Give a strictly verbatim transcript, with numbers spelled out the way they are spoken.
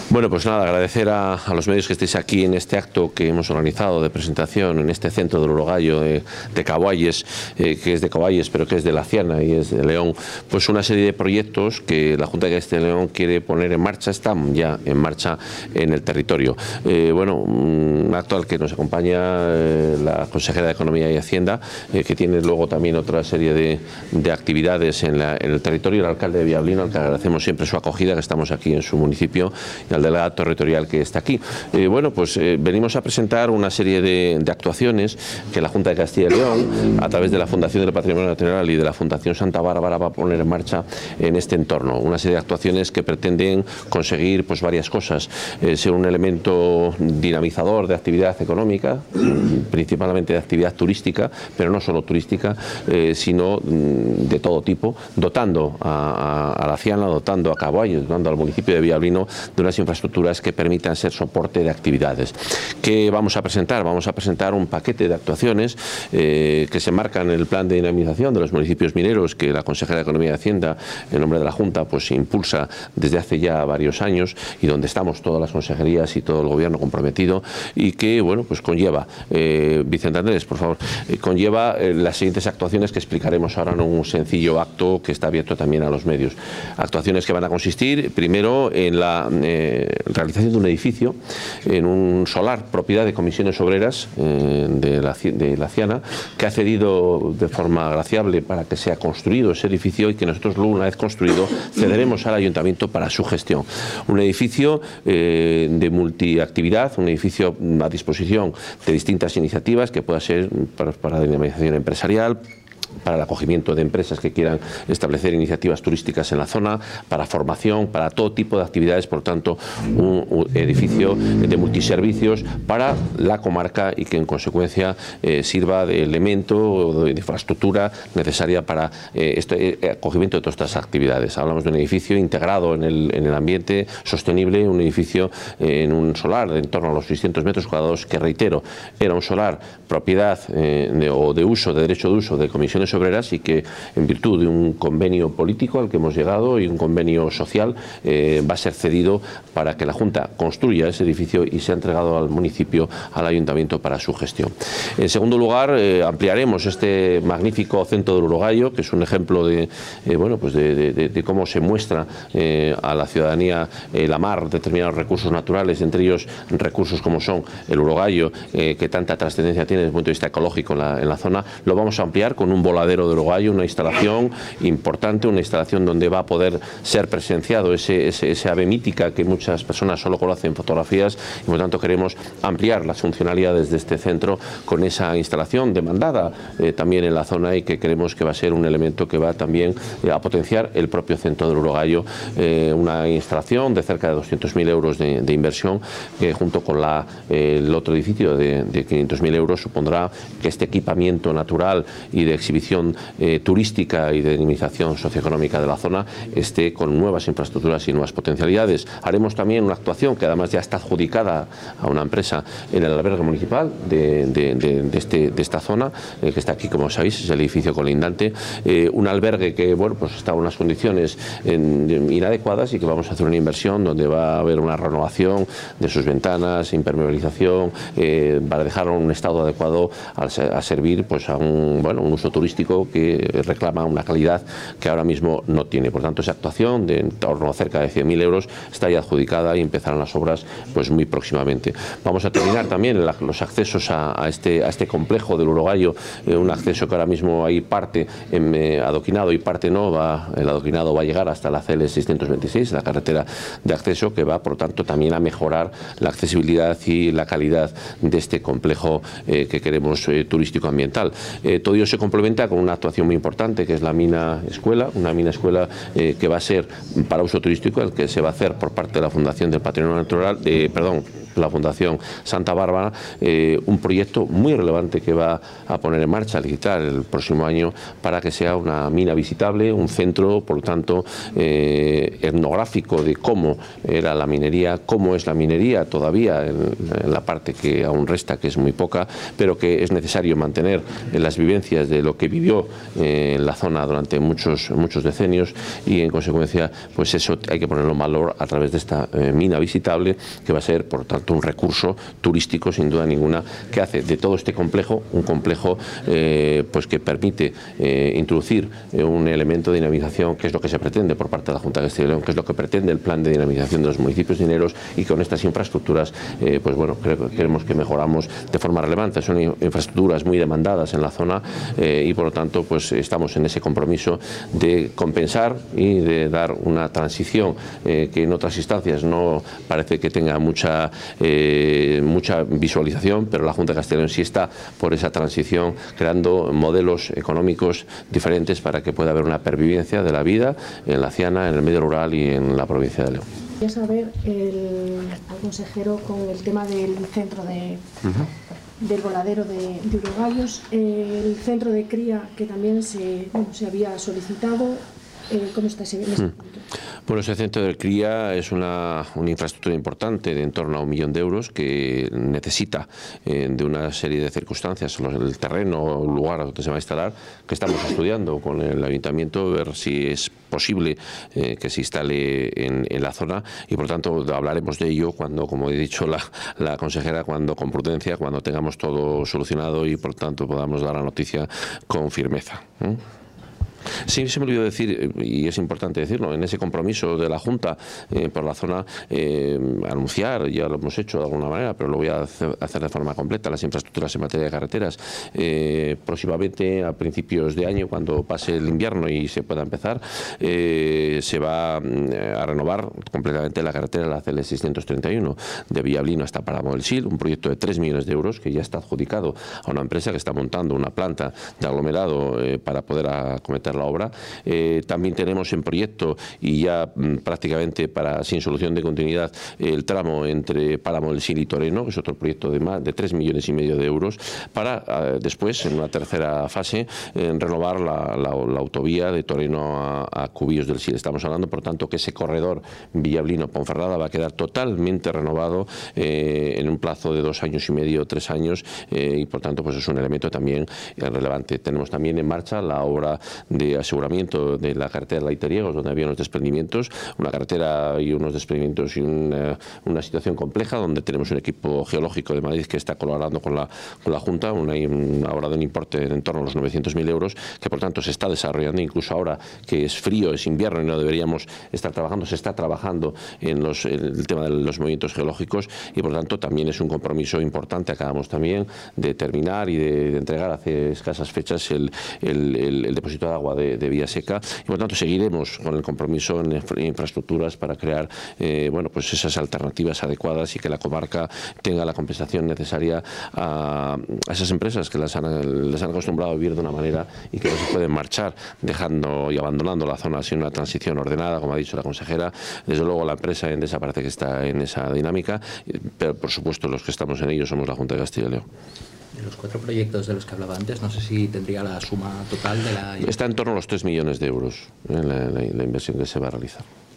Bueno, pues nada, agradecer a, a los medios que estéis aquí en este acto que hemos organizado de presentación en este centro del Urogallo de, de Caballes, eh, que es de Caballes, pero que es de Laciana y es de León, pues una serie de proyectos que la Junta de Castilla y León quiere poner en marcha, están ya en marcha en el territorio. Eh, bueno, un acto al que nos acompaña eh, la consejera de Economía y Hacienda, eh, que tiene luego también otra serie de, de actividades en, la, en el territorio, el alcalde de Villablino, al que agradecemos siempre su acogida, que estamos aquí en su municipio, y al delegado territorial que está aquí. Eh, bueno, pues eh, venimos a presentar una serie de, de actuaciones que la Junta de Castilla y León, a través de la Fundación del Patrimonio Natural y de la Fundación Santa Bárbara, va a poner en marcha en este entorno. Una serie de actuaciones que pretenden conseguir pues varias cosas, eh, ser un elemento dinamizador de actividad económica, principalmente de actividad turística, pero no solo turística, eh, sino de todo tipo, dotando a, a, a Laciana, dotando a Caballes, dotando al municipio de Villablino de unas infraestructuras que permitan ser soporte de actividades. ¿Qué vamos a presentar? Vamos a presentar un paquete de actuaciones eh, que se marcan en el plan de dinamización de los municipios mineros que la consejera de Economía y Hacienda, en nombre de la Junta, pues impulsa desde hace ya varios años y donde estamos todas las consejerías y todo el gobierno comprometido, y que, bueno, pues conlleva, eh, Vicente Andrés, por favor, eh, conlleva eh, las siguientes actuaciones que explicaremos ahora en un sencillo acto que está abierto también a los medios. Actuaciones que van a consistir, primero, en la eh, realización de un edificio, en un solar, propiedad de Comisiones Obreras eh, de, la, de Laciana, que ha cedido de forma agraciable para que sea construido ese edificio y que nosotros luego, una vez construido, cederemos al Ayuntamiento para su gestión. Un edificio eh, de multiactividad, un edificio a disposición de distintas iniciativas que pueda ser para, para dinamización empresarial, para el acogimiento de empresas que quieran establecer iniciativas turísticas en la zona, para formación, para todo tipo de actividades, por tanto, un, un edificio de multiservicios para la comarca y que en consecuencia eh, sirva de elemento o de infraestructura necesaria para eh, este eh, acogimiento de todas estas actividades. Hablamos de un edificio integrado en el, en el ambiente sostenible, un edificio eh, en un solar de en torno a los seiscientos metros cuadrados, que, reitero, era un solar propiedad eh, de, o de uso, de derecho de uso de Comisiones Obreras, y que en virtud de un convenio político al que hemos llegado y un convenio social eh, va a ser cedido para que la Junta construya ese edificio y sea entregado al municipio, al Ayuntamiento, para su gestión. En segundo lugar, eh, ampliaremos este magnífico centro del Urogallo, que es un ejemplo de, eh, bueno, pues de, de, de, de cómo se muestra eh, a la ciudadanía eh, la mar, determinados recursos naturales, entre ellos recursos como son el Urogallo, eh, que tanta trascendencia tiene desde el punto de vista ecológico en la, en la zona. Lo vamos a ampliar con un voladero de Urogallo, una instalación importante, una instalación donde va a poder ser presenciado ese, ese, ese ave mítica que muchas personas solo conocen en fotografías, y por tanto queremos ampliar las funcionalidades de este centro con esa instalación demandada eh, también en la zona, y que creemos que va a ser un elemento que va también eh, a potenciar el propio centro del Urogallo, eh, una instalación de cerca de doscientos mil euros de, de inversión, que junto con la, eh, el otro edificio de, de quinientos mil euros supondrá que este equipamiento natural y de exhibición eh, turística y de dinamización socioeconómica de la zona esté con nuevas infraestructuras y nuevas potencialidades. Haremos también una actuación que además ya está adjudicada a una empresa en el albergue municipal de, de, de, de, este, de esta zona, eh, que está aquí, como sabéis, es el edificio colindante, eh, un albergue que, bueno, pues está en unas condiciones en, inadecuadas, y que vamos a hacer una inversión donde va a haber una renovación de sus ventanas, impermeabilización, eh, para dejarlo en un estado adecuado a, a servir pues a un, bueno, un uso turístico que reclama una calidad que ahora mismo no tiene. Por tanto, esa actuación de en torno a cerca de cien mil euros está ya adjudicada y empezarán las obras pues muy próximamente. Vamos a terminar también la, los accesos a, a, este, a este complejo del Urogallo, eh, un acceso que ahora mismo hay parte en, eh, adoquinado y parte no. Va, el adoquinado va a llegar hasta la C L seiscientos veintiséis, la carretera de acceso, que va, por tanto, también a mejorar la accesibilidad y la calidad de este complejo eh, que queremos eh, turístico-ambiental. Eh, todo ello se complementa con una actuación muy importante, que es la mina escuela, una mina escuela eh, que va a ser para uso turístico, el que se va a hacer por parte de la Fundación del Patrimonio Natural, eh, perdón, la Fundación Santa Bárbara, eh, un proyecto muy relevante que va a poner en marcha, a licitar el próximo año, para que sea una mina visitable, un centro, por lo tanto, eh, etnográfico de cómo era la minería, cómo es la minería todavía en, en la parte que aún resta, que es muy poca, pero que es necesario mantener en las vivencias de lo que vivió eh, en la zona durante muchos, muchos decenios, y en consecuencia pues eso hay que ponerlo en valor a través de esta eh, mina visitable, que va a ser por tanto un recurso turístico sin duda ninguna, que hace de todo este complejo un complejo eh, pues que permite eh, introducir eh, un elemento de dinamización, que es lo que se pretende por parte de la Junta de Castilla y León, que es lo que pretende el plan de dinamización de los municipios mineros, y con estas infraestructuras eh, pues bueno, creo, creemos que mejoramos de forma relevante. Son infraestructuras muy demandadas en la zona eh, y por lo tanto pues estamos en ese compromiso de compensar y de dar una transición eh, que en otras instancias no parece que tenga mucha, eh, mucha visualización, pero la Junta de Castilla y León sí está por esa transición, creando modelos económicos diferentes para que pueda haber una pervivencia de la vida en la Ciana, en el medio rural y en la provincia de León. Quería saber el, al consejero con el tema del centro de, uh-huh. del voladero de, de urogallos, eh, el centro de cría que también se, bueno, se había solicitado. Eh, ¿Cómo está ese, ese punto? Bueno, ese centro de cría es una, una infraestructura importante de en torno a un millón de euros que necesita eh, de una serie de circunstancias, el terreno, el lugar donde se va a instalar, que estamos estudiando con el ayuntamiento, ver si es posible eh, que se instale en, en la zona, y por tanto hablaremos de ello cuando, como he dicho la, la consejera, cuando con prudencia, cuando tengamos todo solucionado y por tanto podamos dar la noticia con firmeza. ¿eh? Sí, se me olvidó decir, y es importante decirlo, en ese compromiso de la Junta eh, por la zona, eh, anunciar, ya lo hemos hecho de alguna manera, pero lo voy a hacer, hacer de forma completa, las infraestructuras en materia de carreteras. Eh, próximamente, a principios de año, cuando pase el invierno y se pueda empezar, eh, se va a renovar completamente la carretera, la C L seiscientos treinta y uno, de Villablino hasta Páramo del Sil, un proyecto de tres millones de euros que ya está adjudicado a una empresa que está montando una planta de aglomerado eh, para poder acometer la obra. Eh, también tenemos en proyecto, y ya mm, prácticamente para sin solución de continuidad, el tramo entre Páramo del Sil y Toreno, que es otro proyecto de más de tres millones y medio de euros, para eh, después, en una tercera fase, eh, renovar la, la, la autovía de Toreno a, a Cubillos del Sil. Estamos hablando, por tanto, que ese corredor Villablino-Ponferrada va a quedar totalmente renovado eh, en un plazo de dos años y medio, tres años, eh, y por tanto pues es un elemento también eh, relevante. Tenemos también en marcha la obra de aseguramiento de la carretera de Laitariegos, donde había unos desprendimientos, una carretera y unos desprendimientos y una, una situación compleja, donde tenemos un equipo geológico de Madrid que está colaborando con la, con la Junta, una, una obra de un importe de en torno a los novecientos mil euros, que por tanto se está desarrollando, incluso ahora que es frío, es invierno y no deberíamos estar trabajando, se está trabajando en, los, en el tema de los movimientos geológicos, y por tanto también es un compromiso importante. Acabamos también de terminar y de, de entregar hace escasas fechas el, el, el, el depósito de agua de, de Vía Seca, y por tanto seguiremos con el compromiso en infraestructuras para crear eh, bueno, pues esas alternativas adecuadas y que la comarca tenga la compensación necesaria a, a esas empresas que las han, les han acostumbrado a vivir de una manera y que no se pueden marchar dejando y abandonando la zona sin una transición ordenada, como ha dicho la consejera. Desde luego la empresa Endesa parece que está en esa dinámica, pero por supuesto los que estamos en ello somos la Junta de Castilla y León. De los cuatro proyectos de los que hablaba antes, no sé si tendría la suma total de la... Está en torno a los tres millones de euros eh, la, la, la inversión que se va a realizar.